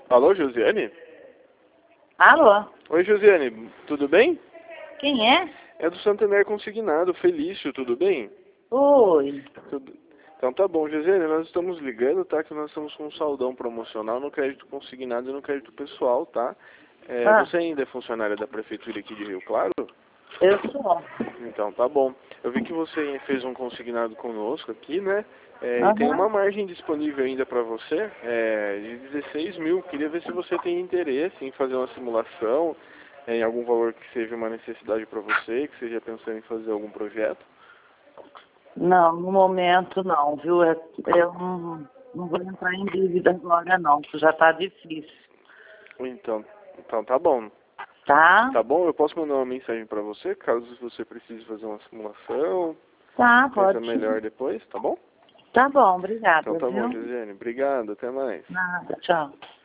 Alô, Josiane? Alô? Oi, Josiane, tudo bem? Quem é? É do Santander Consignado, Felício, tudo bem? Oi. Então tá bom, Josiane, nós estamos ligando, tá? Que nós estamos com um saldão promocional no crédito consignado e no crédito pessoal, tá? Você ainda é funcionária da Prefeitura aqui de Rio Claro? Eu sou. Então tá bom. Eu vi que você fez um consignado conosco aqui, né? E tem Aham. uma margem disponível ainda para você, de 16 mil. Queria ver se você tem interesse em fazer uma simulação, em algum valor que seja uma necessidade para você, que seja pensando em fazer algum projeto. Não, no momento não, viu? Eu não vou entrar em dívida agora não, que já tá difícil. Então tá bom. Tá? Tá bom? Eu posso mandar uma mensagem para você, caso você precise fazer uma simulação, Tá, pensa pode melhor sim. depois, tá bom? Tá bom, Então obrigada, tá bom, viu? Josiane. Obrigado, até mais. Nada, tchau.